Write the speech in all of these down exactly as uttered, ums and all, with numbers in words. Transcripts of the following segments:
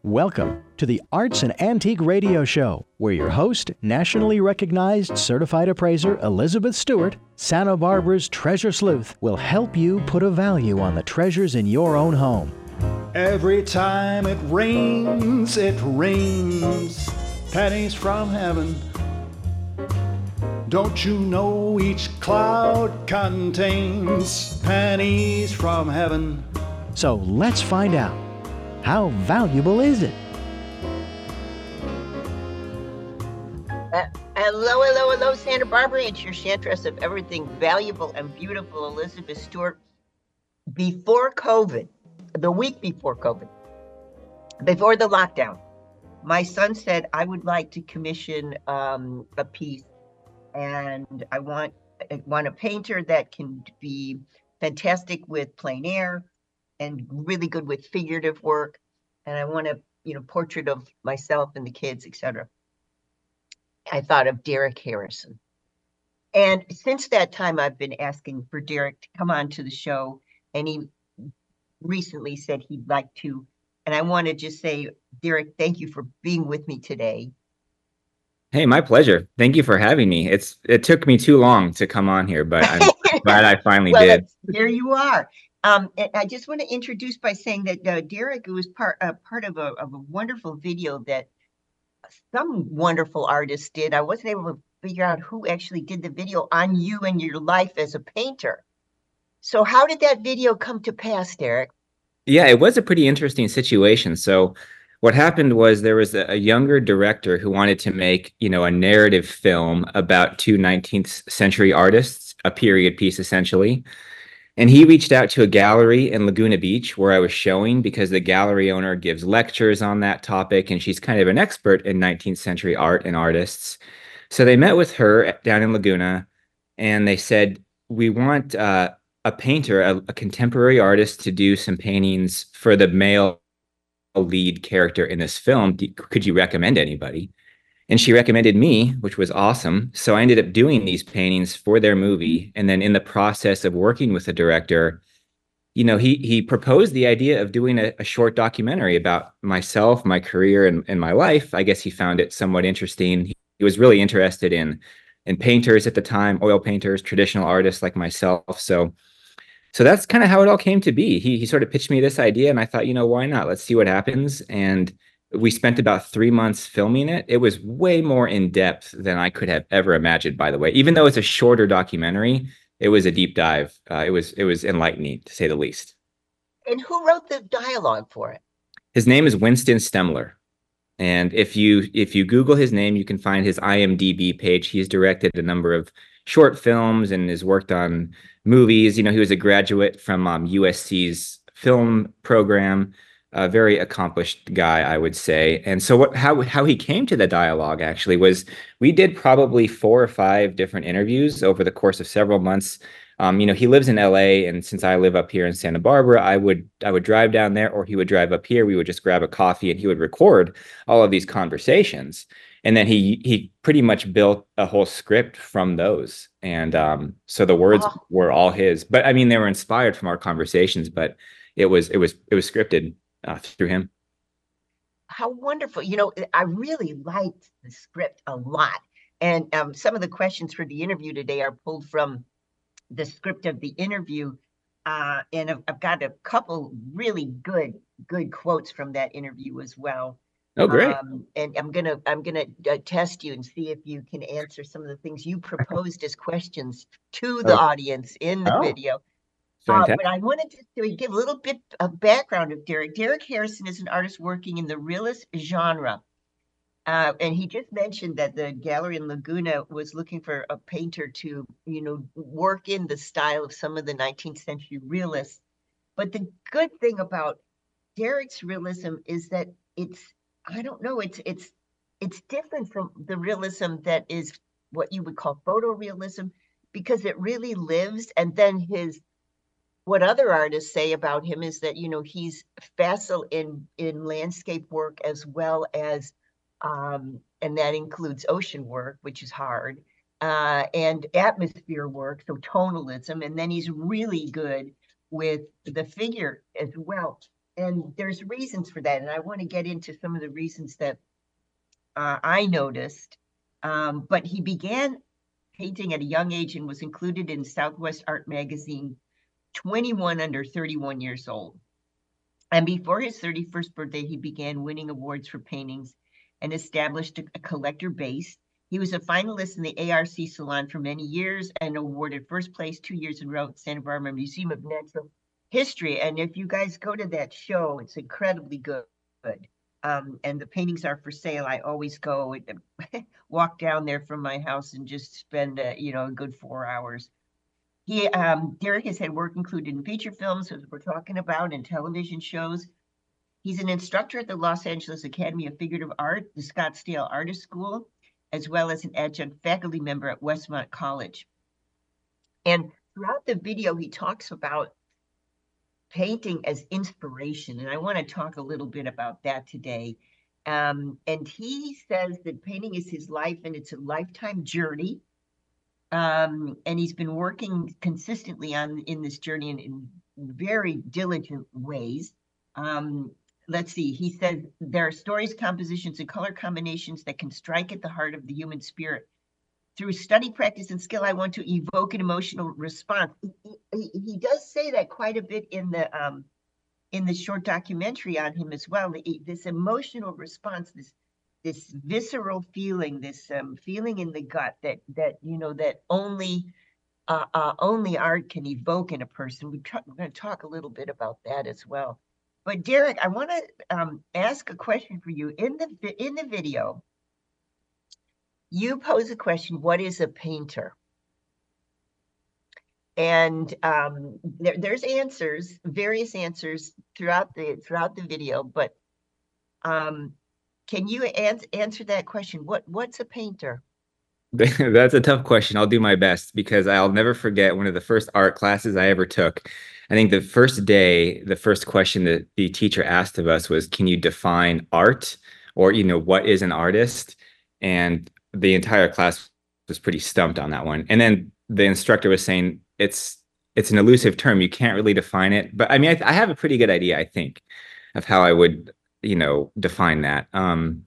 Welcome to the Arts and Antique Radio Show, where your host, nationally recognized certified appraiser Elizabeth Stewart, Santa Barbara's treasure sleuth, will help you put a value on the treasures in your own home. Every time it rains, it rains pennies from heaven. Don't you know each cloud contains pennies from heaven? So let's find out. How valuable is it? Uh, hello, hello, hello, Santa Barbara. It's your chantress of everything valuable and beautiful, Elizabeth Stewart. Before COVID, the week before COVID, before the lockdown, my son said, I would like to commission um, a piece, and I want, I want a painter that can be fantastic with plein air and really good with figurative work. And I want a, you know, portrait of myself and the kids, et cetera. I thought of Derek Harrison. And since that time, I've been asking for Derek to come on to the show. And he recently said he'd like to. And I want to just say, Derek, thank you for being with me today. Hey, my pleasure. Thank you for having me. It's It took me too long to come on here, but I'm glad I finally well, did. Here you are. Um, and I just want to introduce by saying that uh, Derek was part uh, part of a, of a wonderful video that some wonderful artist did. I wasn't able to figure out who actually did the video on you and your life as a painter. So how did that video come to pass, Derek? Yeah, it was a pretty interesting situation. So what happened was there was a, a younger director who wanted to make, you know, a narrative film about two nineteenth century artists, a period piece essentially. And he reached out to a gallery in Laguna Beach where I was showing, because the gallery owner gives lectures on that topic, and she's kind of an expert in nineteenth century art and artists. So they met with her down in Laguna, and they said, we want uh, a painter, a, a contemporary artist, to do some paintings for the male lead character in this film. Could you recommend anybody? And she recommended me, which was awesome. So I ended up doing these paintings for their movie. And then in the process of working with the director, you know, he he proposed the idea of doing a, a short documentary about myself, my career, and, and my life. I guess he found it somewhat interesting. He, he was really interested in, in painters at the time, oil painters, traditional artists like myself. So, so that's kind of how it all came to be. He, he sort of pitched me this idea, and I thought, you know, why not? Let's see what happens. And we spent about three months filming it. It was way more in depth than I could have ever imagined, by the way. Even though it's a shorter documentary, it was a deep dive. Uh, it was it was enlightening, to say the least. And who wrote the dialogue for it? His name is Winston Stemler. And if you if you Google his name, you can find his I M D B page. He's directed a number of short films and has worked on movies. You know, he was a graduate from um, U S C's film program. A very accomplished guy, I would say. And so what how how he came to the dialogue actually was, we did probably four or five different interviews over the course of several months. Um, you know, he lives in L A, and since I live up here in Santa Barbara, I would I would drive down there, or he would drive up here. We would just grab a coffee, and he would record all of these conversations. And then he he pretty much built a whole script from those. And um, so the words Oh. were all his. But I mean, they were inspired from our conversations, but it was it was it was scripted Uh, through him. How wonderful. You know, I really liked the script a lot. And um, some of the questions for the interview today are pulled from the script of the interview. Uh, and I've, I've got a couple really good, good quotes from that interview as well. Oh, great. Um, and I'm gonna, I'm gonna uh, test you and see if you can answer some of the things you proposed as questions to the Oh. audience in the Oh. video. Uh, Fantastic. but I wanted to to give a little bit of background of Derek. Derek Harrison is an artist working in the realist genre. Uh, and he just mentioned that the gallery in Laguna was looking for a painter to, you know, work in the style of some of the nineteenth century realists. But the good thing about Derek's realism is that it's, I don't know, it's it's it's different from the realism that is what you would call photorealism, because it really lives. And then his what other artists say about him is that, you know, he's facile in in landscape work as well as, um, and that includes ocean work, which is hard, uh, and atmosphere work, so tonalism. And then he's really good with the figure as well. and there's reasons for that. And I want to get into some of the reasons that uh, I noticed. Um, but he began painting at a young age and was included in Southwest Art Magazine, twenty-one under thirty-one years old. And before his thirty-first birthday, he began winning awards for paintings and established a, a collector base. He was a finalist in the A R C Salon for many years and awarded first place two years in a row at Santa Barbara Museum of Natural History. And if you guys go to that show, it's incredibly good. Um, and the paintings are for sale. I always go and walk down there from my house and just spend, uh, you know, a good four hours. He, um, Derek has had work included in feature films, as we're talking about, and television shows. He's an instructor at the Los Angeles Academy of Figurative Art, the Scottsdale Artist School, as well as an adjunct faculty member at Westmont College. And throughout the video, he talks about painting as inspiration. And I want to talk a little bit about that today. Um, and he says that painting is his life and it's a lifetime journey. Um, and he's been working consistently on in this journey in, in very diligent ways. Um, let's see, he says there are stories, compositions, and color combinations that can strike at the heart of the human spirit. Through study, practice, and skill, I want to evoke an emotional response. He, he, he does say that quite a bit in the um, in the short documentary on him as well. This emotional response, this this visceral feeling, this um, feeling in the gut that that you know that only uh, uh, only art can evoke in a person. We try, we're going to talk a little bit about that as well. But Derek, I want to um, ask a question for you. In the in the video, you pose a question: what is a painter? And um, there, there's answers, various answers throughout the throughout the video. But um, can you ans answer that question? What what's a painter? That's a tough question. I'll do my best because I'll never forget one of the first art classes I ever took. I think the first day, the first question that the teacher asked of us was, "Can you define art?" Or, you know, what is an artist? And the entire class was pretty stumped on that one. And then the instructor was saying, it's it's an elusive term. You can't really define it. But I mean, I, I have a pretty good idea, I think, of how I would, you know, define that. Um,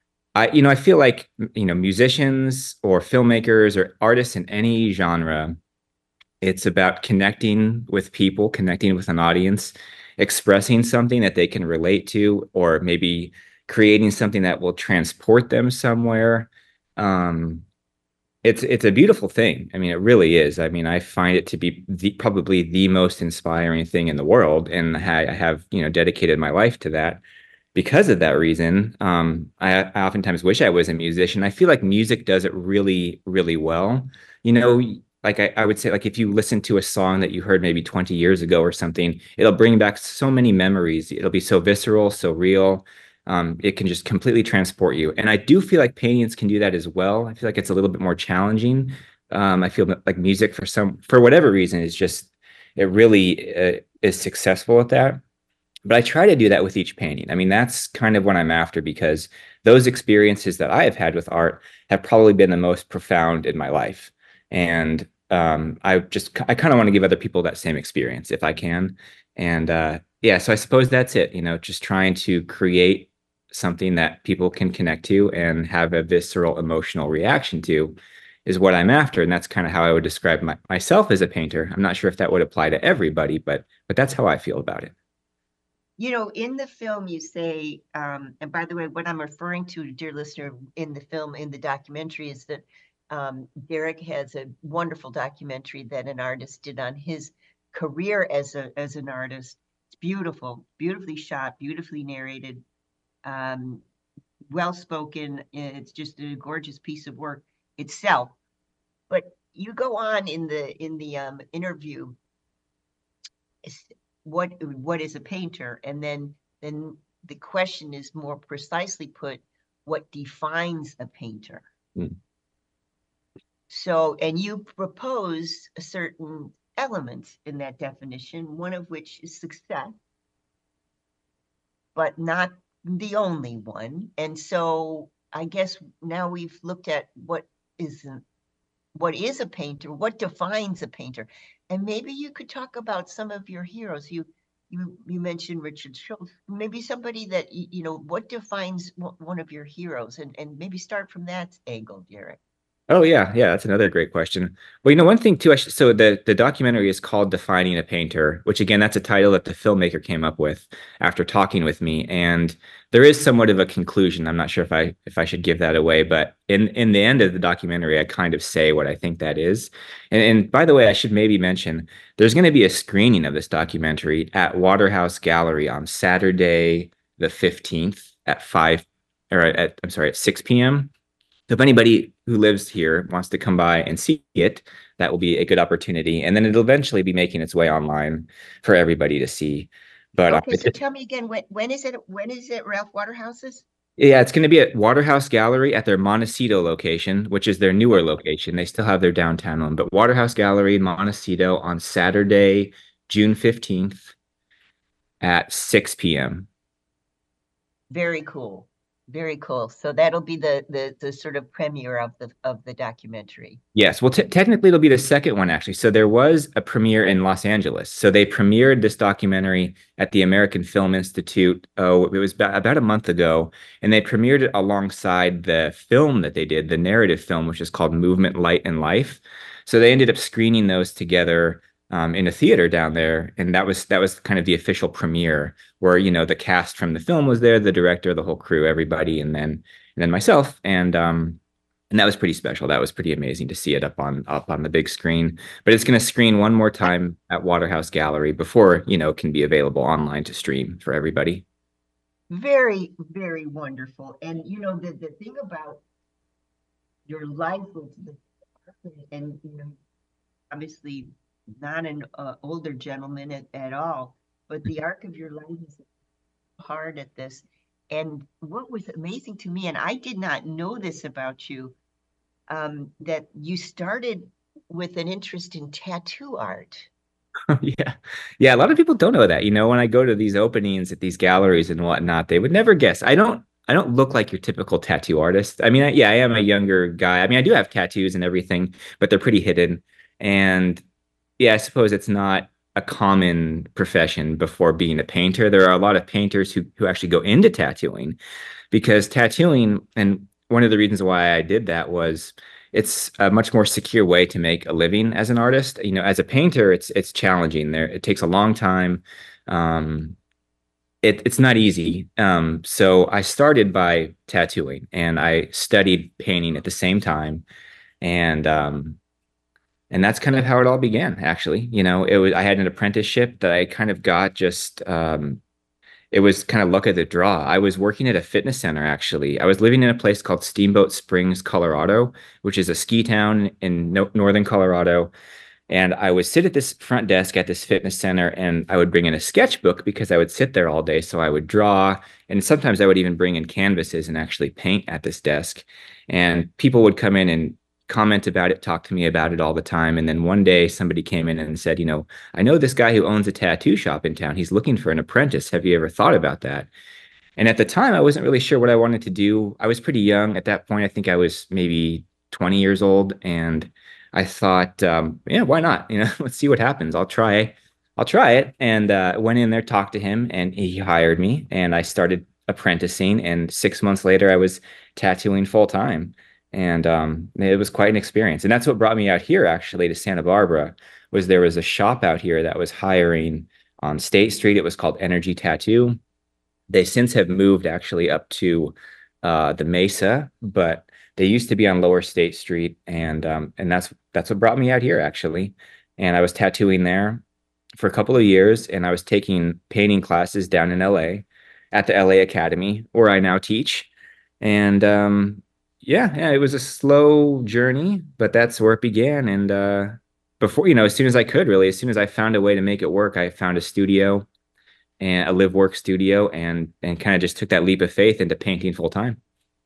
I, you know, I feel like, you know, musicians or filmmakers or artists in any genre, it's about connecting with people, connecting with an audience, expressing something that they can relate to, or maybe creating something that will transport them somewhere. Um, it's it's a beautiful thing. I mean, it really is. I mean, I find it to be the, probably the most inspiring thing in the world, and I, I have, you know, dedicated my life to that. Because of that reason, um, I, I oftentimes wish I was a musician. I feel like music does it really, really well. You know, like I, I would say, like if you listen to a song that you heard maybe twenty years ago or something, it'll bring back so many memories. It'll be so visceral, so real. Um, it can just completely transport you. And I do feel like paintings can do that as well. I feel like it's a little bit more challenging. Um, I feel like music, for some, for whatever reason, is just, it really uh, is successful at that. But I try to do that with each painting. I mean, that's kind of what I'm after, because those experiences that I have had with art have probably been the most profound in my life. And um, I just, I kind of want to give other people that same experience if I can. And uh, yeah, so I suppose that's it, you know, just trying to create something that people can connect to and have a visceral emotional reaction to is what I'm after. And that's kind of how I would describe my, myself as a painter. I'm not sure if that would apply to everybody, but but that's how I feel about it. You know, in the film, you say, um, and by the way, what I'm referring to, dear listener, in the film, in the documentary, is that um, Derek has a wonderful documentary that an artist did on his career as a as an artist. It's beautiful, beautifully shot, beautifully narrated, um, well spoken. It's just a gorgeous piece of work itself. But you go on in the in the um, interview. What what is a painter? And then then the question is more precisely put, what defines a painter? Mm. So, and you propose a certain elements in that definition, one of which is success, but not the only one. And so I guess now we've looked at what is a, what is a painter, what defines a painter. And maybe you could talk about some of your heroes. You you you mentioned Richard Schultz. Maybe somebody that you, you know, what defines one of your heroes, and and maybe start from that angle, Derek. Oh yeah, yeah, that's another great question. Well, you know, one thing too, I should, so the the documentary is called Defining a Painter, which again, that's a title that the filmmaker came up with after talking with me. And there is somewhat of a conclusion. I'm not sure if I if I should give that away, but in in the end of the documentary, I kind of say what I think that is. And and by the way, I should maybe mention there's going to be a screening of this documentary at Waterhouse Gallery on Saturday the fifteenth at five or at I'm sorry, at six p m. So if anybody who lives here wants to come by and see it, that will be a good opportunity. And then it'll eventually be making its way online for everybody to see. But Okay, uh, so tell me again, when when is it? When is it Ralph Waterhouse's? yeah, it's going to be at Waterhouse Gallery at their Montecito location, which is their newer location. They still have their downtown one, but Waterhouse Gallery in Montecito on Saturday, June fifteenth at six p m. Very cool. Very cool. So that'll be the the the sort of premiere of the of the documentary. Yes, well, t technically it'll be the second one actually. So there was a premiere in Los Angeles. So they premiered this documentary at the American Film Institute. Oh, it was about, about a month ago, and they premiered it alongside the film that they did, the narrative film, which is called Movement, Light, and Life. So they ended up screening those together um, in a theater down there, and that was that was kind of the official premiere, where you know the cast from the film was there, the director, the whole crew, everybody, and then and then myself, and um. And that was pretty special. That was pretty amazing to see it up on up on the big screen. But it's going to screen one more time at Waterhouse Gallery before, you know, it can be available online to stream for everybody. Very, very wonderful. And you know, the, the thing about your life with the and you know, obviously not an uh, older gentleman at, at all, but the arc of your life is hard at this. And what was amazing to me, and I did not know this about you, um, that you started with an interest in tattoo art. Yeah. Yeah. A lot of people don't know that. You know, when I go to these openings at these galleries and whatnot, they would never guess. I don't I don't look like your typical tattoo artist. I mean, I, yeah, I am a younger guy. I mean, I do have tattoos and everything, but they're pretty hidden. And yeah, I suppose it's not a common profession before being a painter. There are a lot of painters who who actually go into tattooing because tattooing, and one of the reasons why I did that was it's a much more secure way to make a living as an artist. You know, as a painter, it's it's challenging. There, it takes a long time. Um, it, it's not easy. Um, so I started by tattooing, and I studied painting at the same time, and um, and that's kind of how it all began. Actually, you know, it was I had an apprenticeship that I kind of got just um, it was kind of luck of the draw. I was working at a fitness center, actually. I was living in a place called Steamboat Springs, Colorado, which is a ski town in no northern Colorado. And I would sit at this front desk at this fitness center, and I would bring in a sketchbook because I would sit there all day. So I would draw, and sometimes I would even bring in canvases and actually paint at this desk. And people would come in and comment about it, talk to me about it all the time. And then one day somebody came in and said, you know, I know this guy who owns a tattoo shop in town. He's looking for an apprentice. Have you ever thought about that? And at the time, I wasn't really sure what I wanted to do. I was pretty young at that point. I think I was maybe twenty years old. And I thought, um, yeah, why not? You know, let's see what happens. I'll try. I'll try it. And uh, went in there, talked to him, and he hired me. And I started apprenticing. And six months later, I was tattooing full time. And um, it was quite an experience. And that's what brought me out here, actually, to Santa Barbara, was there was a shop out here that was hiring on State Street. It was called Energy Tattoo. They since have moved actually up to uh, the Mesa, but they used to be on Lower State Street. And um, and that's that's what brought me out here, actually. And I was tattooing there for a couple of years, and I was taking painting classes down in L A at the L A Academy, where I now teach. And um, yeah, yeah, it was a slow journey, but that's where it began. And uh, before, you know, as soon as I could, really, as soon as I found a way to make it work, I found a studio and a live work studio, and and kind of just took that leap of faith into painting full time.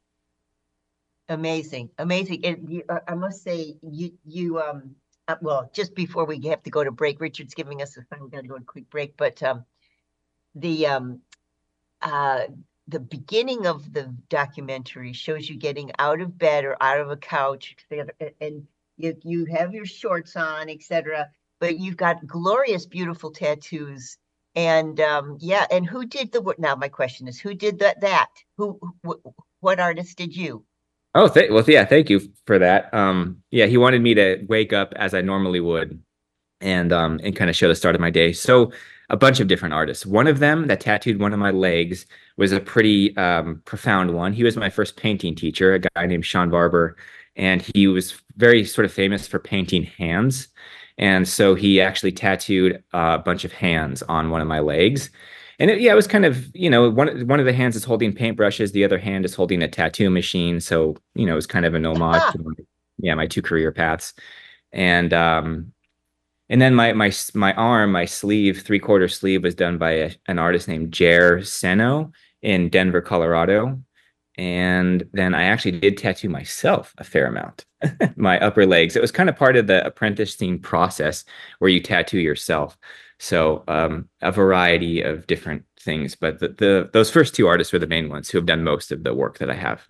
Amazing, amazing. And you, uh, I must say, you you um uh, well, just before we have to go to break, Richard's giving us a we got to go on a quick break, but um the um uh the beginning of the documentary shows you getting out of bed or out of a couch, and you you have your shorts on, et cetera. But you've got glorious, beautiful tattoos And um, yeah, and who did the work? Now my question is, who did that? That who? Wh- what artist did you? Oh, th well, yeah, thank you for that. Um, yeah, he wanted me to wake up as I normally would and um and kind of show the start of my day. So a bunch of different artists. One of them that tattooed one of my legs was a pretty um, profound one. He was my first painting teacher, a guy named Sean Barber, and he was very sort of famous for painting hands. And so he actually tattooed uh, a bunch of hands on one of my legs. And it, yeah, it was kind of, you know, one one of the hands is holding paintbrushes, the other hand is holding a tattoo machine. So, you know, it was kind of an homage to my, yeah, my two career paths. And um, and then my my my arm, my sleeve, three quarter sleeve was done by a, an artist named Jer Seno in Denver, Colorado. And then I actually did tattoo myself a fair amount, my upper legs. It was kind of part of the apprenticing process where you tattoo yourself. So um, a variety of different things, but the, the those first two artists were the main ones who have done most of the work that I have.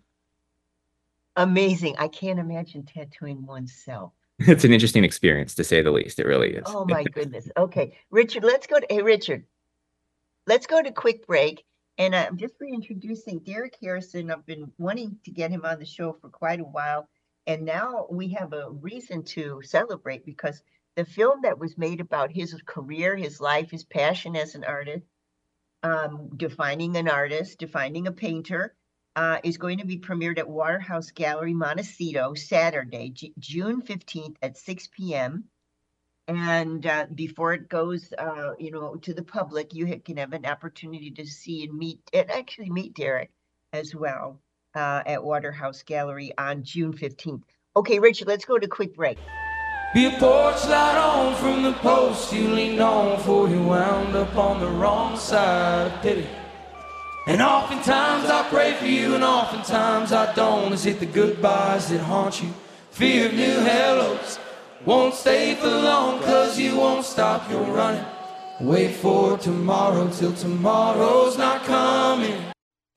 Amazing. I can't imagine tattooing oneself. It's an interesting experience, to say the least. It really is. Oh my goodness. Okay, Richard, let's go to, hey, Richard, let's go to quick break. And I'm just reintroducing Derek Harrison. I've been wanting to get him on the show for quite a while. And now we have a reason to celebrate because the film that was made about his career, his life, his passion as an artist, um, defining an artist, defining a painter, uh, is going to be premiered at Waterhouse Gallery Montecito Saturday, G- June fifteenth at six p m And uh, before it goes, uh, you know, to the public, you can have an opportunity to see and meet, and actually meet Derek as well uh, at Waterhouse Gallery on June fifteenth. Okay, Richard, let's go to quick break. Be a porch light on from the post you leaned on, for you wound up on the wrong side of pity. And oftentimes I pray for you, and oftentimes I don't. Is it the goodbyes that haunt you? Fear of new hellos. Won't stay for long, cause you won't stop your running. Wait for tomorrow till tomorrow's not coming.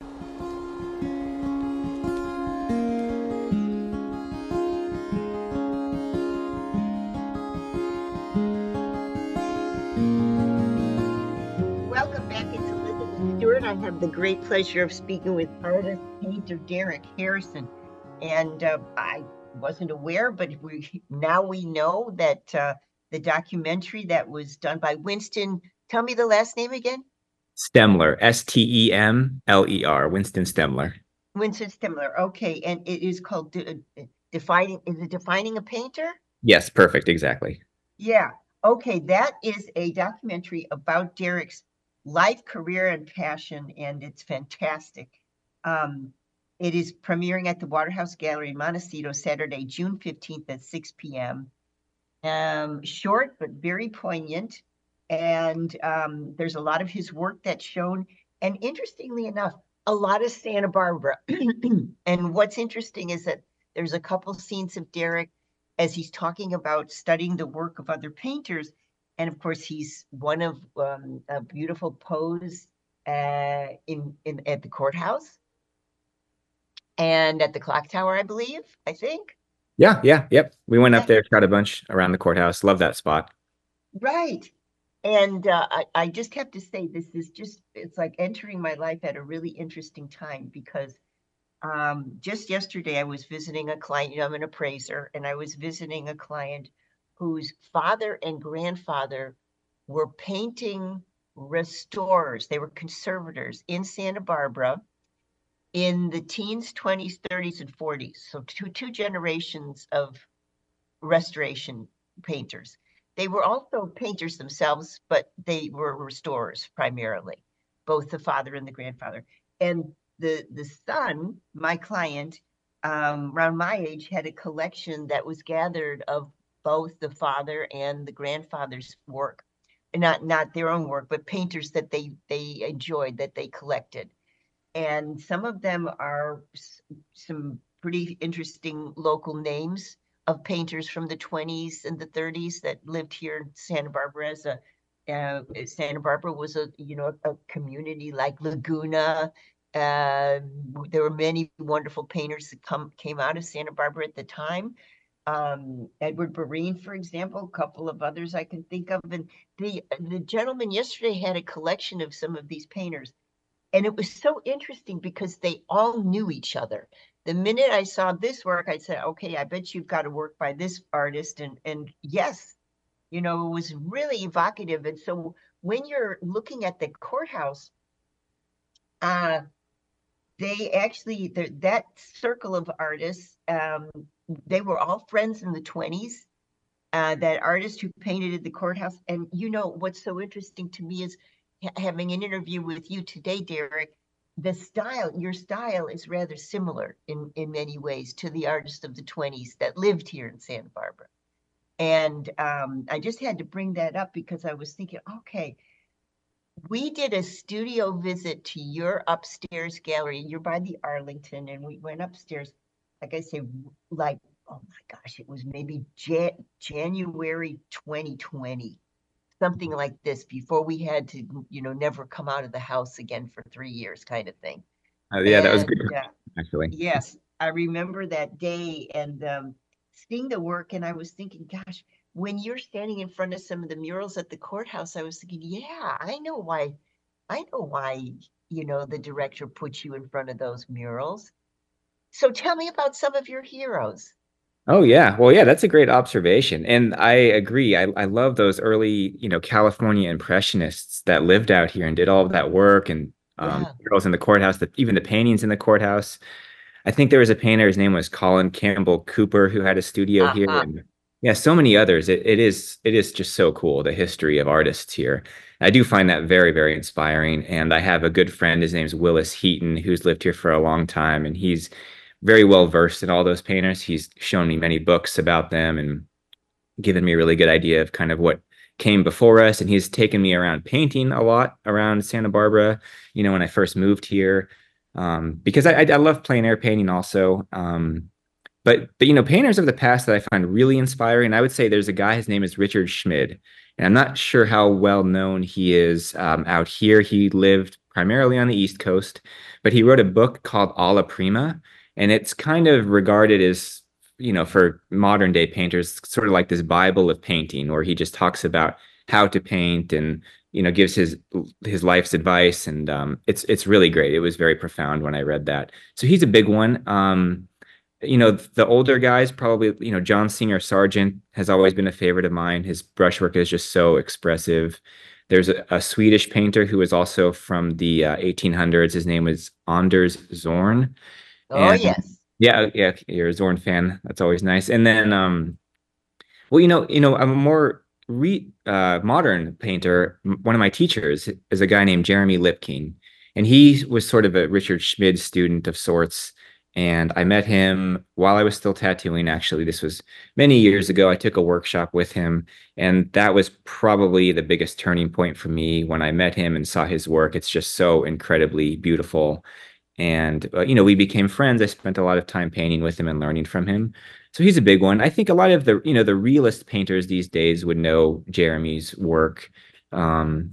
Welcome back. It's Elizabeth Stewart. I have the great pleasure of speaking with artist painter Derek Harrison. And uh, I wasn't aware, but we now we know that uh, the documentary that was done by Winston, tell me the last name again. Stemler, S T E M L E R, Winston Stemler. Winston Stemler. Okay, and it is called De- defining. Is it defining a painter? Yes, perfect, exactly. Yeah. Okay, that is a documentary about Derek's life, career, and passion, and it's fantastic. Um, It is premiering at the Waterhouse Gallery in Montecito Saturday, June fifteenth at six p m Um, short, but very poignant. And um, there's a lot of his work that's shown. And interestingly enough, a lot of Santa Barbara. And what's interesting is that there's a couple scenes of Derek as he's talking about studying the work of other painters. And of course, he's one of um, a beautiful pose uh, in, in at the courthouse. And at the clock tower, I believe, I think. Yeah, yeah, yep. We went up there, shot a bunch around the courthouse. Love that spot. Right. And uh, I, I just have to say, this is just, it's like entering my life at a really interesting time because um, just yesterday I was visiting a client, you know, I'm an appraiser, and I was visiting a client whose father and grandfather were painting restorers. They were conservators in Santa Barbara in the teens, twenties, thirties, and forties. So two, two generations of restoration painters. They were also painters themselves, but they were restorers primarily, both the father and the grandfather. And the, the son, my client, um, around my age, had a collection that was gathered of both the father and the grandfather's work. Not, not their own work, but painters that they, they enjoyed, that they collected. And some of them are some pretty interesting local names of painters from the twenties and the thirties that lived here in Santa Barbara. As a uh, Santa Barbara was a you know a community like Laguna. Uh, there were many wonderful painters that come came out of Santa Barbara at the time. um, Edward Bereen, for example, a couple of others I can think of. And the the gentleman yesterday had a collection of some of these painters. And it was so interesting because they all knew each other. The minute I saw this work, I said, okay, I bet you've got a work by this artist. And, and yes, you know, it was really evocative. And so when you're looking at the courthouse, uh, they actually, that circle of artists, um, they were all friends in the twenties. Uh, that artist who painted at the courthouse. And you know, what's so interesting to me is having an interview with you today, Derek, the style, your style is rather similar in, in many ways to the artists of the twenties that lived here in Santa Barbara. And um, I just had to bring that up because I was thinking, okay, we did a studio visit to your upstairs gallery. You're by the Arlington, and we went upstairs, like I say, like, oh my gosh, it was maybe Jan- January twenty twenty. Something like this, before we had to, you know, never come out of the house again for three years kind of thing. Uh, yeah, that was And good, uh, actually. yes, I remember that day and um, seeing the work. And I was thinking, gosh, when you're standing in front of some of the murals at the courthouse, I was thinking, yeah, I know why, I know why, you know, the director put you in front of those murals. So tell me about some of your heroes. Oh yeah. Well, yeah, that's a great observation. And I agree. I, I love those early, you know, California impressionists that lived out here and did all of that work and um Yeah. girls in the courthouse, the, even the paintings in the courthouse. I think there was a painter, his name was Colin Campbell Cooper, who had a studio here. Uh-huh. And yeah, so many others. It it is it is just so cool, the history of artists here. I do find that very, very inspiring. And I have a good friend, his name's Willis Heaton, who's lived here for a long time, and he's very well versed in all those painters. He's shown me many books about them and given me a really good idea of kind of what came before us. And he's taken me around painting a lot around Santa Barbara, you know, when I first moved here, um, because I, I, I love plein air painting also. Um, but, but, you know, painters of the past that I find really inspiring, I would say there's a guy, his name is Richard Schmid. And I'm not sure how well known he is um, out here. He lived primarily on the East Coast, but he wrote a book called Alla Prima. And it's kind of regarded as, you know, for modern day painters, sort of like this Bible of painting, where he just talks about how to paint and, you know, gives his his life's advice. And um, it's it's really great. It was very profound when I read that. So he's a big one. Um, you know, the older guys, probably, you know, John Singer Sargent has always been a favorite of mine. His brushwork is just so expressive. There's a, a Swedish painter who is also from the uh, eighteen hundreds. His name was Anders Zorn. Oh, And yes. yeah, yeah, you're a Zorn fan. That's always nice. And then, um, well, you know, you know, I'm a more re uh, modern painter. M- One of my teachers is a guy named Jeremy Lipking, and he was sort of a Richard Schmid student of sorts. And I met him while I was still tattooing. Actually, this was many years ago. I took a workshop with him, and that was probably the biggest turning point for me when I met him and saw his work. It's just so incredibly beautiful. And uh, you know, we became friends. I spent a lot of time painting with him and learning from him. So he's a big one. I think a lot of the, you know, the realist painters these days would know Jeremy's work. Um,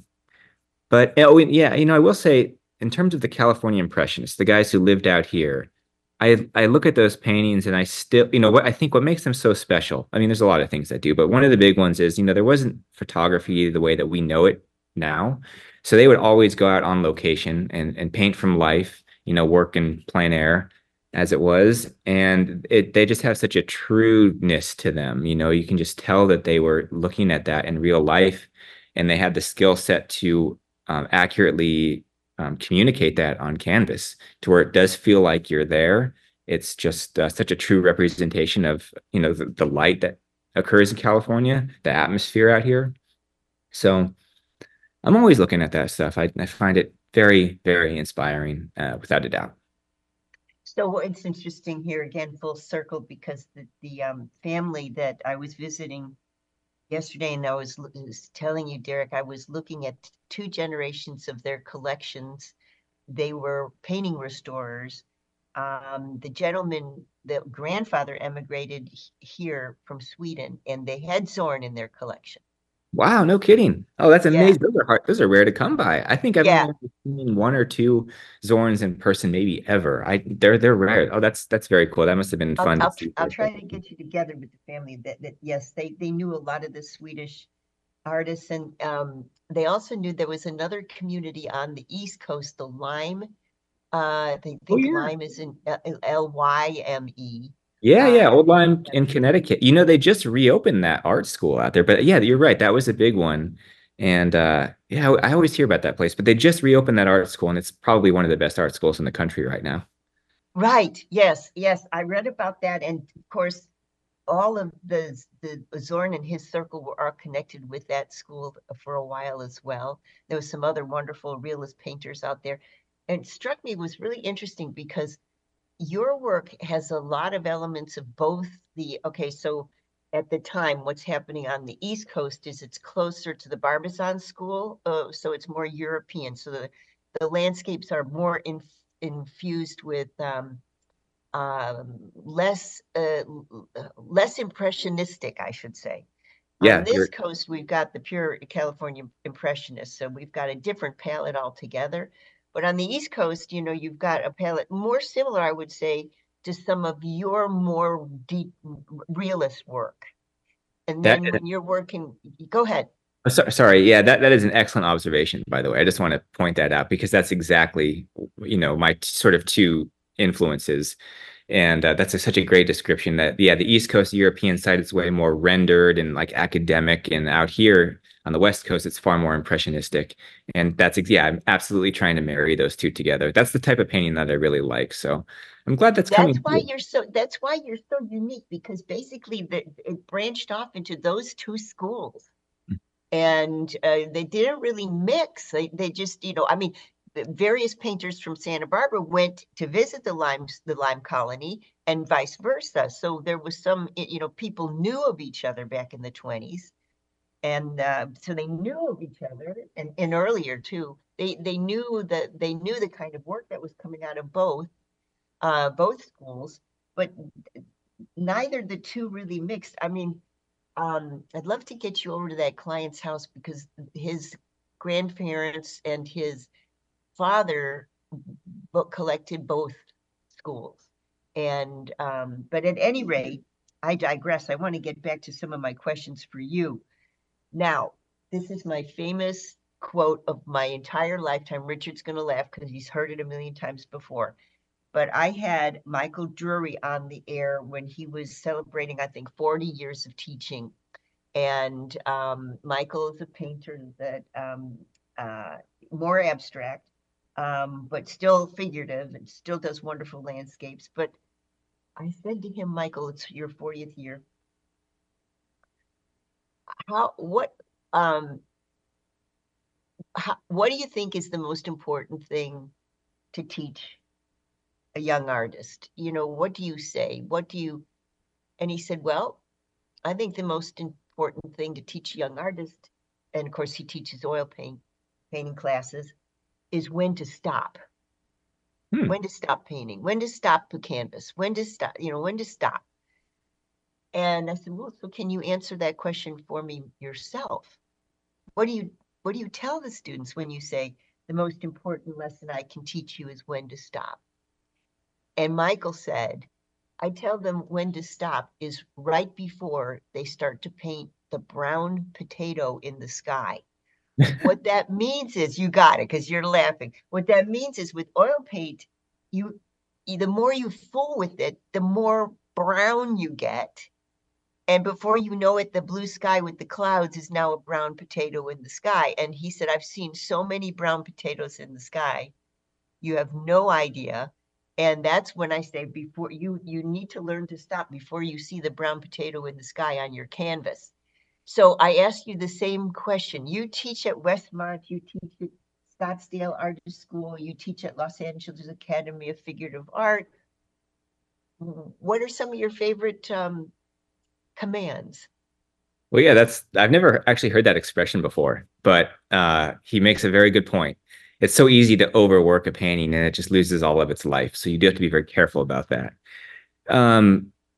but oh, yeah, you know, I will say in terms of the California Impressionists, the guys who lived out here, I I look at those paintings and I still, you know, what I think what makes them so special. I mean, there's a lot of things that do, but one of the big ones is, you know, there wasn't photography the way that we know it now. So they would always go out on location and and paint from life, you know, work in plein air as it was. And it they just have such a trueness to them. You know, you can just tell that they were looking at that in real life, and they had the skill set to um, accurately um, communicate that on canvas to where it does feel like you're there. It's just uh, such a true representation of, you know, the, the light that occurs in California, the atmosphere out here. So I'm always looking at that stuff. I, I find it very, very inspiring, uh, without a doubt. So it's interesting here again, full circle, because the, the um, family that I was visiting yesterday, and I was, was telling you, Derek, I was looking at two generations of their collections. They were painting restorers. Um, the gentleman, the grandfather emigrated here from Sweden, and they had Zorn in their collection. Wow, no kidding. Oh, that's Yeah, amazing. Those are hard. Those are rare to come by. I think I've yeah. only seen one or two Zorns in person, maybe ever. I they're they're rare. Oh, that's that's very cool. That must have been I'll fun to I'll tr- see I'll for a try to second. get you together with the family. That that yes, they they knew a lot of the Swedish artists, and um, they also knew there was another community on the East Coast, the Lime. Uh, they Oh think yeah. Lyme is in L Y M E. Yeah, Uh, yeah. Old Lyme yeah. in Connecticut. You know, they just reopened that art school out there. But yeah, you're right. That was a big one. And uh yeah, I, I always hear about that place, but they just reopened that art school and it's probably one of the best art schools in the country right now. Right. Yes. Yes. I read about that, and of course, all of the the Zorn and his circle were are connected with that school for a while as well. There was some other wonderful realist painters out there. And it struck me was really interesting because your work has a lot of elements of both the, okay, so at the time, what's happening on the East Coast is it's closer to the Barbizon School, uh, so it's more European. So the, the landscapes are more in, infused with um, um, less uh, less impressionistic, I should say. On Yeah, this you're coast, we've got the pure California Impressionists, so we've got a different palette altogether. But on the East Coast, you know, you've got a palette more similar, I would say, to some of your more deep realist work. And that then when you're working, go ahead. Oh, so, sorry. Yeah, that, that is an excellent observation, by the way. I just want to point that out because that's exactly, you know, my t- sort of two influences. And uh, that's a, such a great description that, yeah, the East Coast European side is way more rendered and like academic. And out here on the West Coast, it's far more impressionistic. And that's, ex- yeah, I'm absolutely trying to marry those two together. That's the type of painting that I really like. So I'm glad that's That's coming why through. you're so that's why you're so unique, because basically the, it branched off into those two schools. And uh, they didn't really mix. They, they just, you know, I mean, various painters from Santa Barbara went to visit the Lime, the Lime colony and vice versa. So there was some, you know, people knew of each other back in the twenties. And uh, so they knew of each other, and, and earlier too. They they knew that they knew the kind of work that was coming out of both uh, both schools, but neither the two really mixed. I mean, um, I'd love to get you over to that client's house because his grandparents and his father book collected both schools. And um, but at any rate, I digress. I want to get back to some of my questions for you. Now, this is my famous quote of my entire lifetime. Richard's going to laugh because he's heard it a million times before. But I had Michael Drury on the air when he was celebrating, I think, forty years of teaching. And um, Michael is a painter that um, uh, more abstract, um, but still figurative, and still does wonderful landscapes. But I said to him, Michael, it's your fortieth year. How what um how, what do you think is the most important thing to teach a young artist? You know, what do you say? What do you? And he said, well, I think the most important thing to teach a young artist, and of course he teaches oil paint painting classes, is when to stop. Hmm. When to stop painting, when to stop the canvas, when to stop, you know, when to stop. And I said, well, so can you answer that question for me yourself? What do you what do you tell the students when you say the most important lesson I can teach you is when to stop? And Michael said, I tell them when to stop is right before they start to paint the brown potato in the sky. What that means is, you got it because you're laughing. What that means is with oil paint, you, the more you fool with it, the more brown you get. And before you know it, the blue sky with the clouds is now a brown potato in the sky. And he said, I've seen so many brown potatoes in the sky. You have no idea. And that's when I say, before you, you need to learn to stop before you see the brown potato in the sky on your canvas. So I ask you the same question. You teach at Westmont, you teach at Scottsdale Art School, you teach at Los Angeles Academy of Figurative Art. What are some of your favorite um, commands? Well, yeah, that's I've never actually heard that expression before, but uh, he makes a very good point. It's so easy to overwork a painting and it just loses all of its life. So you do have to be very careful about that. Um,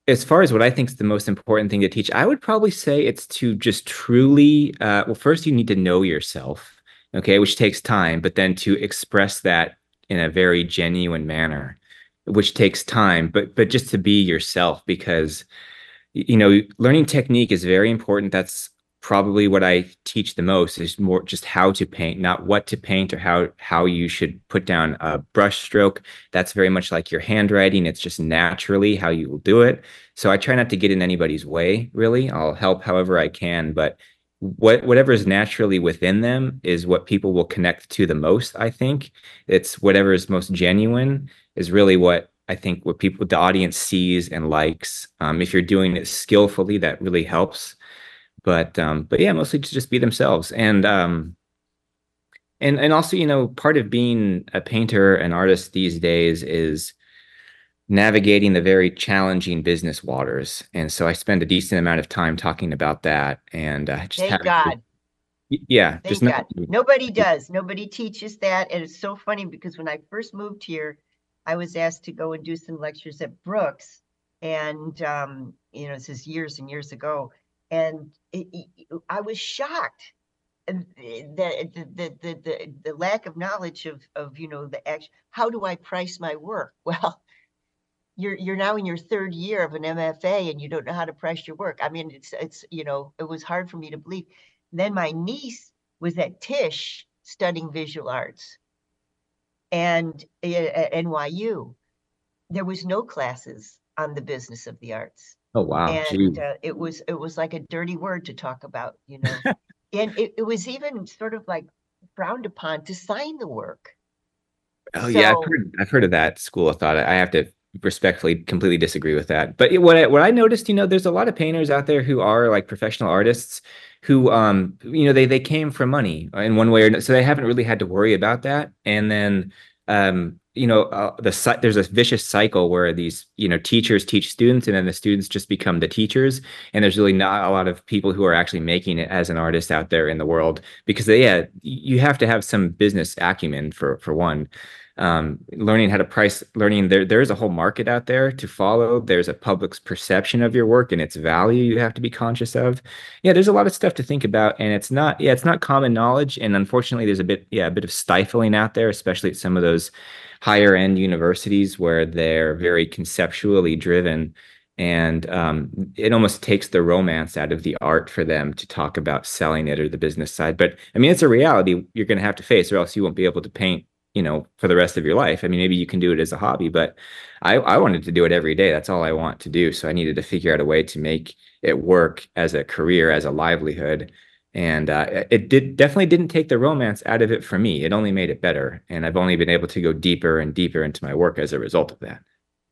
as far as what I think is the most important thing to teach, I would probably say it's to just truly, uh, well, first you need to know yourself, okay, which takes time, but then to express that in a very genuine manner, which takes time, but but just to be yourself, because you know, learning technique is very important. That's probably what I teach the most, is more just how to paint, not what to paint or how how you should put down a brush stroke. That's very much like your handwriting. It's just naturally how you will do it. So I try not to get in anybody's way, really. I'll help however I can, but what whatever is naturally within them is what people will connect to the most, I think. It's whatever is most genuine is really what I think what people, the audience sees and likes. Um, if you're doing it skillfully, that really helps. But um, but yeah, mostly to just be themselves. And um, and and also, you know, part of being a painter, an artist these days is navigating the very challenging business waters. And so I spend a decent amount of time talking about that, and uh, just Thank having God. to, yeah, Thank just God. not, Nobody does. Nobody teaches that. And it's so funny because when I first moved here, I was asked to go and do some lectures at Brooks. And, um, you know, this is years and years ago. And it, it, I was shocked and the, the, the, the, the, the lack of knowledge of, of, you know, the action. How do I price my work? Well, you're, you're now in your third year of an M F A and you don't know how to price your work. I mean, it's, it's, you know, it was hard for me to believe. Then my niece was at Tisch studying visual arts. And at N Y U, there was no classes on the business of the arts. oh wow, And uh, it was it was like a dirty word to talk about, you know. And it, it was even sort of like frowned upon to sign the work. oh So, yeah, I've heard I've heard of that school of thought. I have to respectfully completely disagree with that. But what I, what I noticed, you know, there's a lot of painters out there who are like professional artists who, um, you know, they they came from money in one way or another, so they haven't really had to worry about that. And then, um, you know, uh, the there's a vicious cycle where these, you know, teachers teach students, and then the students just become the teachers. And there's really not a lot of people who are actually making it as an artist out there in the world, because they, yeah, you have to have some business acumen for for one. Um, learning how to price, learning there, there's a whole market out there to follow. There's a public's perception of your work and its value you have to be conscious of. Yeah, there's a lot of stuff to think about, and it's not, yeah, it's not common knowledge. And unfortunately, there's a bit, yeah, a bit of stifling out there, especially at some of those higher end universities where they're very conceptually driven. And um, it almost takes the romance out of the art for them to talk about selling it or the business side. But I mean, it's a reality you're going to have to face, or else you won't be able to paint, you know, for the rest of your life. I mean, maybe you can do it as a hobby, but I, I wanted to do it every day. That's all I want to do. So I needed to figure out a way to make it work as a career, as a livelihood. And uh, it did definitely didn't take the romance out of it for me. It only made it better. And I've only been able to go deeper and deeper into my work as a result of that.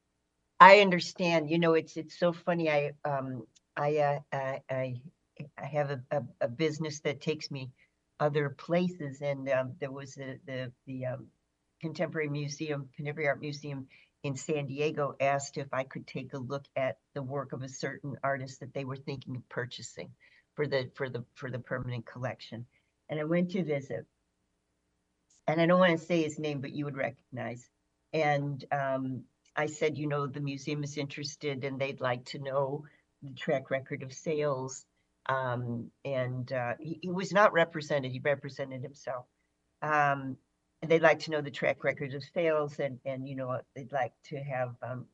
I understand. You know, it's it's so funny. I um I uh, I I I have a, a, a business that takes me other places, and um, there was the the the um, Contemporary Museum, Contemporary Art Museum in San Diego asked if I could take a look at the work of a certain artist that they were thinking of purchasing for the for the for the permanent collection. And I went to visit, and I don't want to say his name, but you would recognize. And um, I said, you know, the museum is interested and they'd like to know the track record of sales. Um, and uh, he, he was not represented, he represented himself. Um, and they'd like to know the track record of sales, and, and you know, they'd like to have um,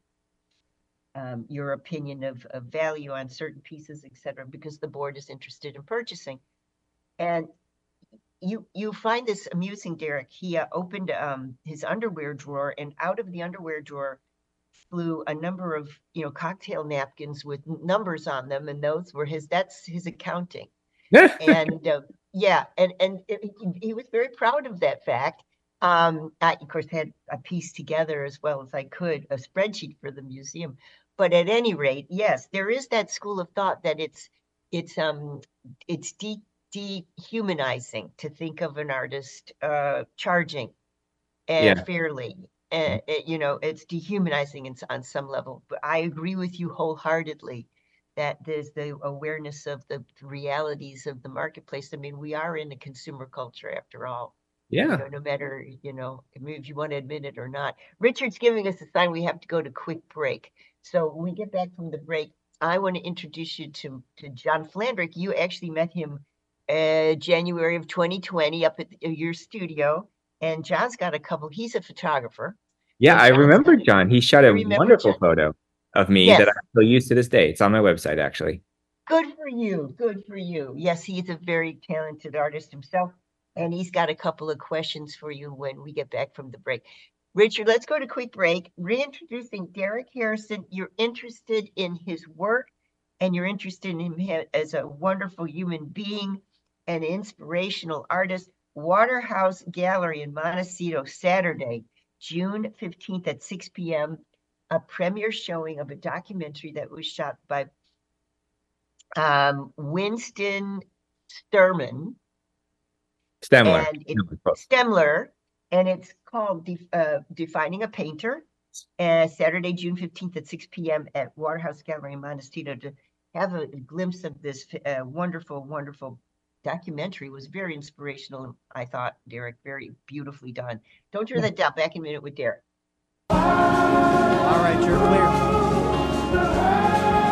um, your opinion of, of value on certain pieces, et cetera, because the board is interested in purchasing. And you you find this amusing, Derek. He uh, opened um, his underwear drawer, and out of the underwear drawer flew a number of, you know, cocktail napkins with numbers on them, and those were his, that's his accounting. and uh, yeah, and and it, he was very proud of that fact. Um, I, of course, had a piece together as well as I could, a spreadsheet for the museum. But at any rate, yes, there is that school of thought that it's it's um it's de dehumanizing to think of an artist uh, charging and Yeah. fairly. Uh, it, you know, it's dehumanizing in, on some level. But I agree with you wholeheartedly that there's the awareness of the realities of the marketplace. I mean, we are in a consumer culture after all. Yeah. You know, no matter, you know, if you want to admit it or not. Richard's giving us a sign we have to go to quick break. So when we get back from the break, I want to introduce you to, to John Flandrick. You actually met him uh, January of twenty twenty up at your studio. And John's got a couple, he's a photographer. Yeah, and I John's remember got- John. He shot You a remember wonderful John? photo of me Yes. that I still use to this day. It's on my website, actually. Good for you. Good for you. Yes, he is a very talented artist himself. And he's got a couple of questions for you when we get back from the break. Richard, let's go to quick break. Reintroducing Derek Harrison. You're interested in his work and you're interested in him as a wonderful human being, an inspirational artist. Waterhouse Gallery in Montecito, Saturday, June fifteenth at six p m A premiere showing of a documentary that was shot by um, Winston Sturman. Stemler. And it, Stemler, and it's called Def, uh, Defining a Painter, uh, Saturday, June fifteenth at six p m at Waterhouse Gallery in Montecito. To have a glimpse of this uh, wonderful, wonderful documentary was very inspirational, I thought, Derek, very beautifully done. Don't turn that down. Back in a minute with Derek. All right, you're clear.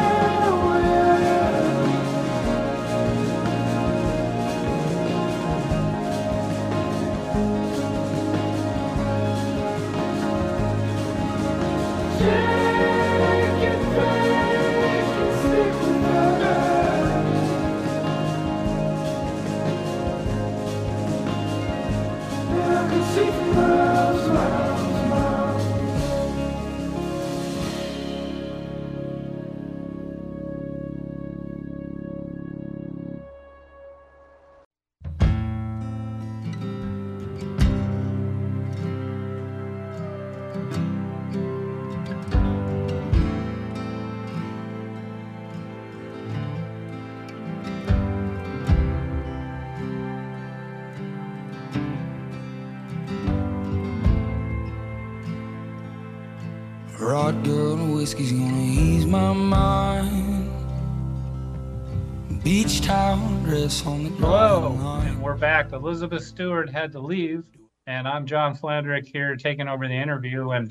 Rod girl and whiskey's gonna ease my mind. Beach towel dress on the Hello, line. and we're back. Elizabeth Stewart had to leave, and I'm John Flandrick here taking over the interview. And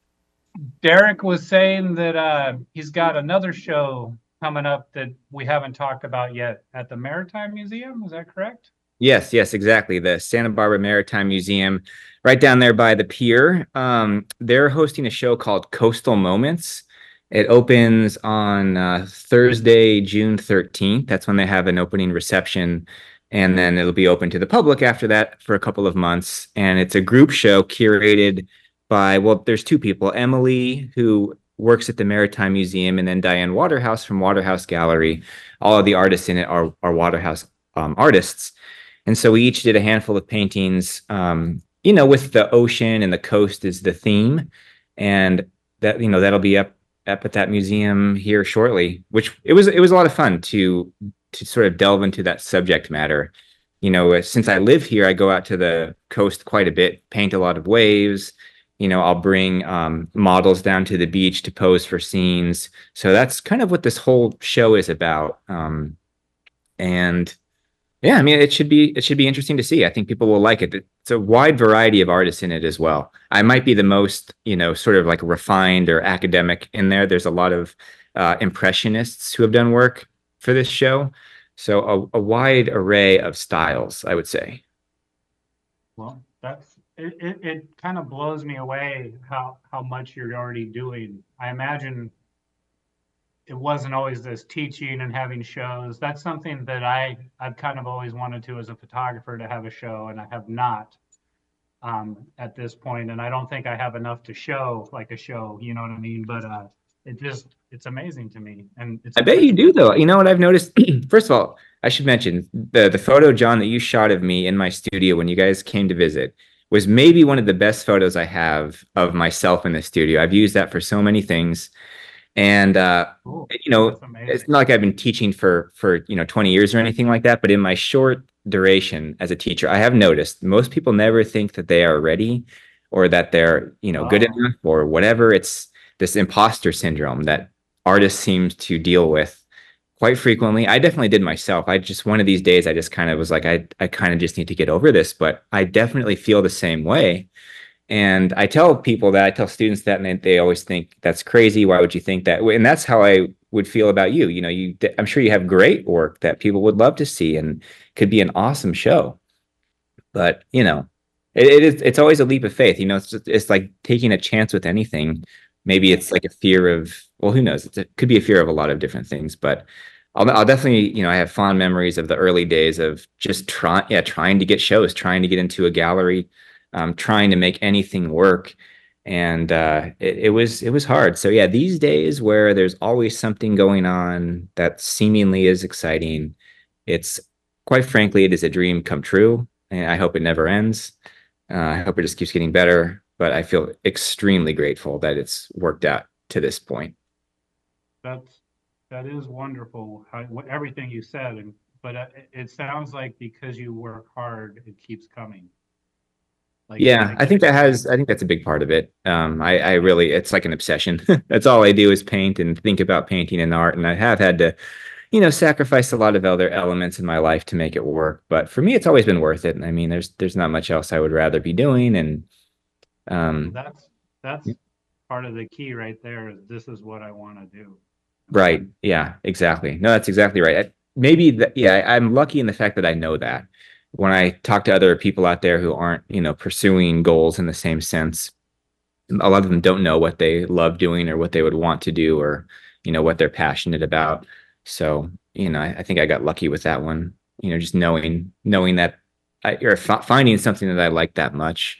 Derek was saying that uh, he's got another show coming up that we haven't talked about yet at the Maritime Museum. Is that correct? Yes, yes, exactly. The Santa Barbara Maritime Museum, right down there by the pier. Um, they're hosting a show called Coastal Moments. It opens on uh, Thursday, June thirteenth. That's when they have an opening reception. And then it'll be open to the public after that for a couple of months. And it's a group show curated by, well, there's two people, Emily, who works at the Maritime Museum, and then Diane Waterhouse from Waterhouse Gallery. All of the artists in it are, are Waterhouse um, artists. And so we each did a handful of paintings, um, you know, with the ocean and the coast is the theme. And that, you know, that'll be up, up at that museum here shortly, which it was, it was a lot of fun to, to sort of delve into that subject matter. You know, since I live here, I go out to the coast quite a bit, paint a lot of waves. You know, I'll bring um, models down to the beach to pose for scenes. So that's kind of what this whole show is about. Um, and yeah, I mean, it should be it should be interesting to see. I think people will like it. It's a wide variety of artists in it as well. I might be the most, you know, sort of like refined or academic in there. There's a lot of uh, impressionists who have done work for this show. So a, a wide array of styles, I would say. Well, that's it, it, it kind of blows me away how, how much you're already doing. I imagine it wasn't always this teaching and having shows. That's something that I, I've kind of always wanted to as a photographer, to have a show, and I have not um, at this point. And I don't think I have enough to show like a show, you know what I mean? But uh, it just, it's amazing to me. And it's I bet you do, though. You know what I've noticed? First of all, I should mention the, the photo, John, that you shot of me in my studio when you guys came to visit was maybe one of the best photos I have of myself in the studio. I've used that for so many things. And, uh, Cool. you know, That's amazing. it's not like I've been teaching for, for, you know, twenty years or anything like that. But in my short duration as a teacher, I have noticed most people never think that they are ready or that they're, you know, good Wow. enough or whatever. It's this imposter syndrome that artists seem to deal with quite frequently. I definitely did myself. I just, one of these days, I just kind of was like, I, I kind of just need to get over this. But I definitely feel the same way. And I tell people that, I tell students that, and they, they always think that's crazy. Why would you think that? And that's how I would feel about you. You know, you, I'm sure you have great work that people would love to see and could be an awesome show. But, you know, it, it is, it's always a leap of faith. You know, it's just, it's like taking a chance with anything. Maybe it's like a fear of, well, who knows? It's, it could be a fear of a lot of different things, but I'll, I'll definitely, you know, I have fond memories of the early days of just trying, yeah, trying to get shows, trying to get into a gallery, um, trying to make anything work. And uh, it, it was, it was hard. So yeah, these days where there's always something going on that seemingly is exciting, it's quite frankly, it is a dream come true. And I hope it never ends. Uh, I hope it just keeps getting better, but I feel extremely grateful that it's worked out to this point. That's, that is wonderful, how, what, everything you said, and, but uh, it, it sounds like because you work hard, it keeps coming. Like, Yeah, like I think that has, I think that's a big part of it. Um, I, I really, it's like an obsession. That's all I do is paint and think about painting and art. And I have had to, you know, sacrifice a lot of other elements in my life to make it work. But for me, it's always been worth it. And I mean, there's, there's not much else I would rather be doing. And um, that's, that's part of the key right there, is this is what I want to do. right. Yeah, exactly. No, that's exactly right. I, maybe that, yeah, I'm lucky in the fact that I know that. When I talk to other people out there who aren't, you know, pursuing goals in the same sense, a lot of them don't know what they love doing or what they would want to do, or, you know, what they're passionate about. So, you know, I, I think I got lucky with that one, you know, just knowing, knowing that I, or f- finding something that I like that much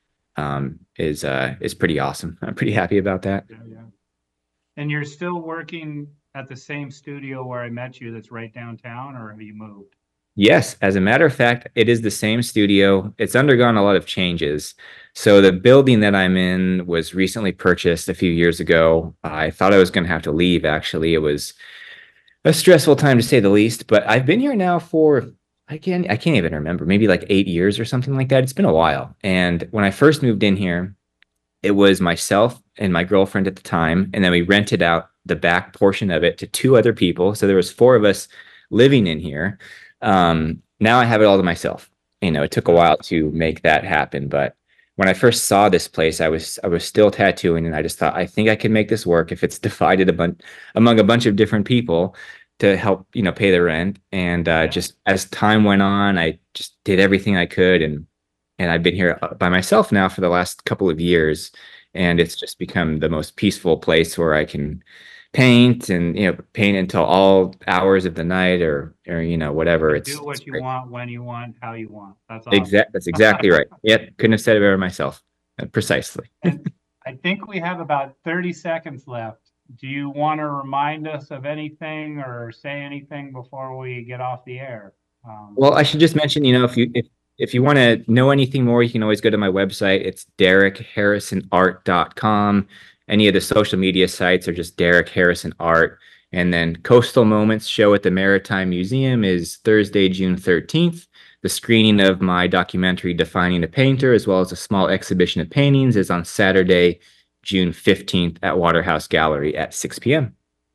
um, is, uh, is pretty awesome. I'm pretty happy about that. Yeah, yeah. And you're still working at the same studio where I met you that's right downtown, or have you moved? Yes, as a matter of fact, it is the same studio. It's undergone a lot of changes. So the building that I'm in was recently purchased a few years ago. I thought I was going to have to leave, actually. It was a stressful time to say the least, but I've been here now for, I can't, I can't even remember, maybe like eight years or something like that. It's been a while. And when I first moved in here, it was myself and my girlfriend at the time, and then we rented out the back portion of it to two other people. So there was four of us living in here. Um, now I have it all to myself. You know, it took a while to make that happen, but when I first saw this place, I was I was still tattooing, and I just thought, I think I can make this work if it's divided a bunch among a bunch of different people to help, you know, pay the rent. And uh, just as time went on, I just did everything I could, and and I've been here by myself now for the last couple of years, and it's just become the most peaceful place where I can paint and, you know, paint until all hours of the night, or or you know, whatever. It's do what it's you great. want, when you want, how you want. That's awesome. Exact. That's exactly right. Yep. Couldn't have said it better myself. Uh, Precisely. And I think we have about thirty seconds left. Do you want to remind us of anything or say anything before we get off the air? Um, Well, I should just mention, you know, if you if if you want to know anything more, you can always go to my website. It's derek harrison art dot com. Any of the social media sites are just Derek Harrison Art. And then Coastal Moments show at the Maritime Museum is Thursday, June thirteenth. The screening of my documentary, Defining a Painter, as well as a small exhibition of paintings, is on Saturday, June fifteenth at Waterhouse Gallery at six p.m.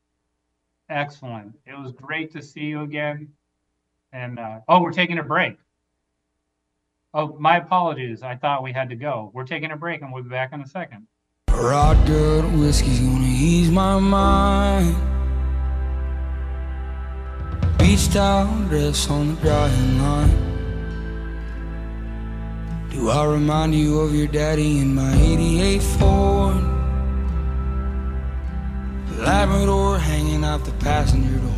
Excellent. It was great to see you again. And, uh, oh, we're taking a break. Oh, my apologies. I thought we had to go. We're taking a break, and we'll be back in a second. Rod good whiskey's gonna ease my mind. Beach towel dress on the drying line. Do I remind you of your daddy in my eighty-eight Ford? Labrador hanging out the passenger door.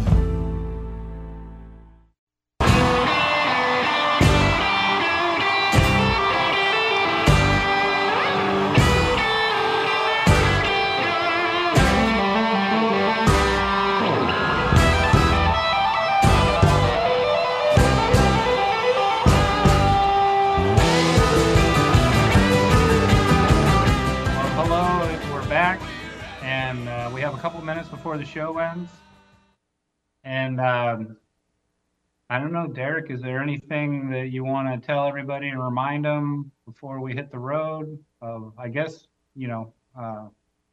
A couple minutes before the show ends, and um, I don't know, Derek, is there anything that you want to tell everybody and remind them before we hit the road? Of, I guess, you know. Uh...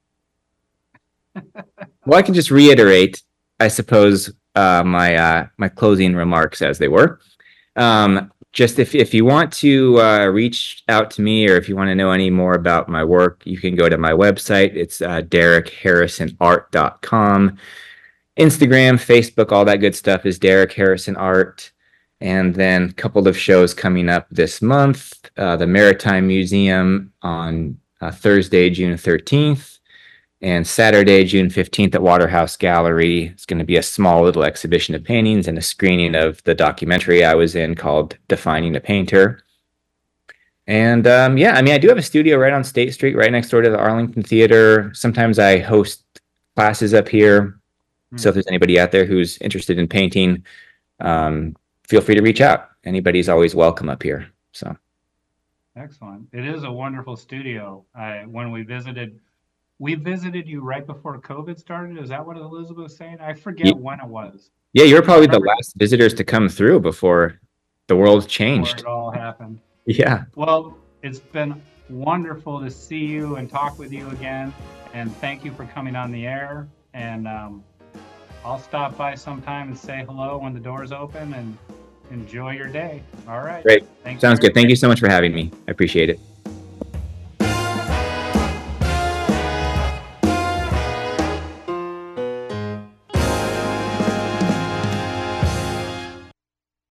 Well, I can just reiterate, I suppose, uh, my uh, my closing remarks as they were. Um, just if, if you want to uh, reach out to me, or if you want to know any more about my work, you can go to my website. It's uh, derek harrison art dot com. Instagram, Facebook, all that good stuff is Derek Harrison Art. And then a couple of shows coming up this month. Uh, the Maritime Museum on uh, Thursday, June thirteenth. And Saturday, June fifteenth at Waterhouse Gallery. It's going to be a small little exhibition of paintings and a screening of the documentary I was in called Defining a Painter. And um, yeah, I mean, I do have a studio right on State Street, right next door to the Arlington Theater. Sometimes I host classes up here. Mm-hmm. So if there's anybody out there who's interested in painting, um, feel free to reach out. Anybody's always welcome up here. So excellent. It is a wonderful studio. I, when we visited, we visited you right before COVID started. Is that what Elizabeth was saying? I forget yeah. when it was. Yeah, you were probably the last visitors to come through before the world changed. Before it all happened. Yeah. Well, it's been wonderful to see you and talk with you again. And thank you for coming on the air. And um, I'll stop by sometime and say hello when the doors open, and enjoy your day. All right. Great. Thanks Sounds good. Thank you so much for having me. I appreciate it.